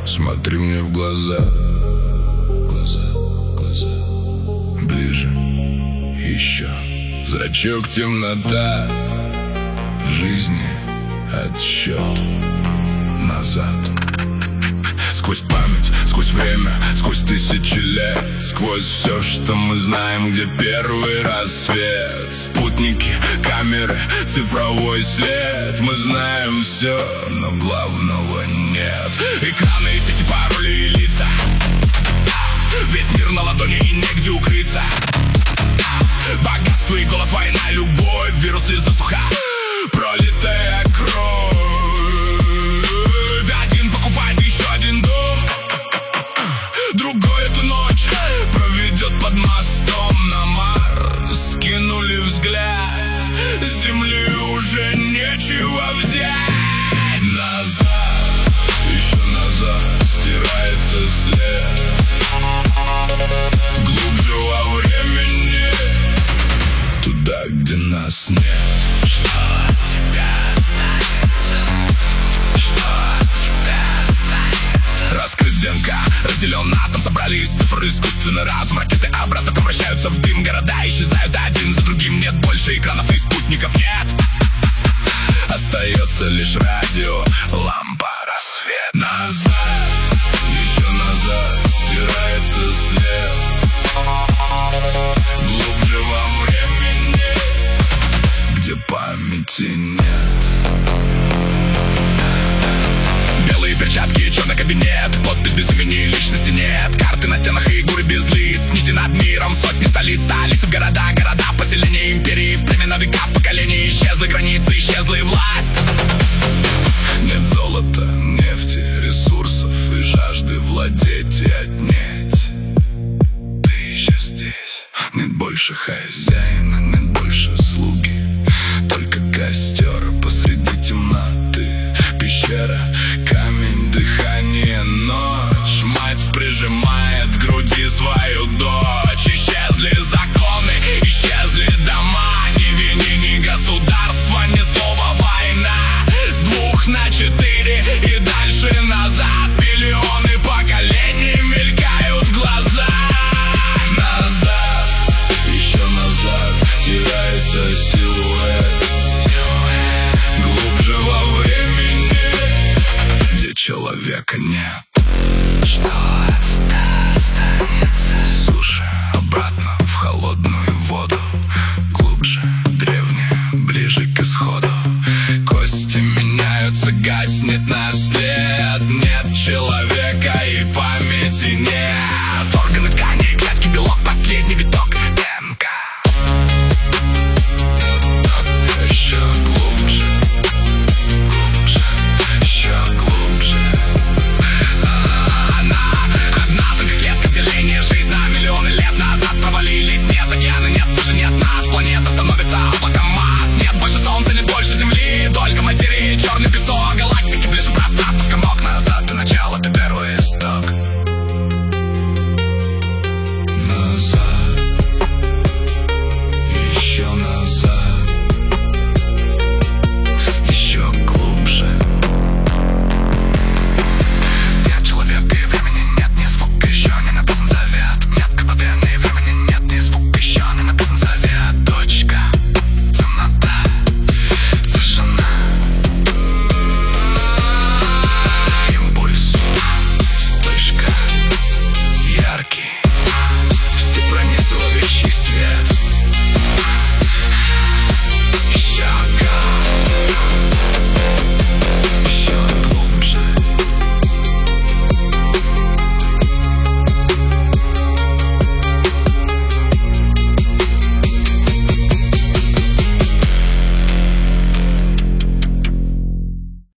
смотри мне в глаза. Глаза, глаза, ближе, еще. Зрачок, темнота, жизни отсчет назад. Сквозь память, сквозь время, сквозь тысячи лет, сквозь все, что мы знаем, где первый рассвет. Спутники, камеры, цифровой след. Мы знаем все, но главного нет. Экраны, сети, пароли и лица. Весь мир на ладони и негде укрыться. Богатство и голод, война, любовь, вирусы, засуха, пролитая кровь. Один покупает еще один дом, другой эту ночь проведет под мостом на Марс. Скинули взгляд, с земли уже нечего взять. Назад, еще назад, стирается след. Глубже во времени, туда, где нас нет. Что от тебя останется? Что от тебя останется? Раскрыт ДНК, разделен на атом, собрали из цифр искусственный разум. Ракеты обратно превращаются в дым, города исчезают один за другим. Нет больше экранов и спутников, нет. Остается лишь радио, лампа, рассвет. Назад, еще назад, стирается след. Глубже во времени, где памяти нет. Белые перчатки, черный кабинет, подпись без имени, личности нет. Карты на стенах и горы без лиц, нити над миром, сотни столиц. Столицы в города, города в поселения империи. В племена века, в поколении исчезли границы, исчезла и власть. Нет золота, нефти, ресурсов и жажды владеть и отнять. Ты еще здесь. Нет больше хозяина, нет больше слуги, только костер посреди темноты. Пещера, камень, дыхание, ночь. Мать прижимает к груди свою дочь. Исчезли законы, исчезли дома. Ни вини, ни государства, ни слова война. С 2 на 4 и дальше назад. Миллионы поколений мелькают в глазах. Назад, еще назад, теряется силуэт. Глубже во времени, где человека нет. Что от тебя останется? Суша, обратно в холодную воду. Глубже, древнее, ближе к исходу. Кости меняются, гаснет наш след. Нет человека.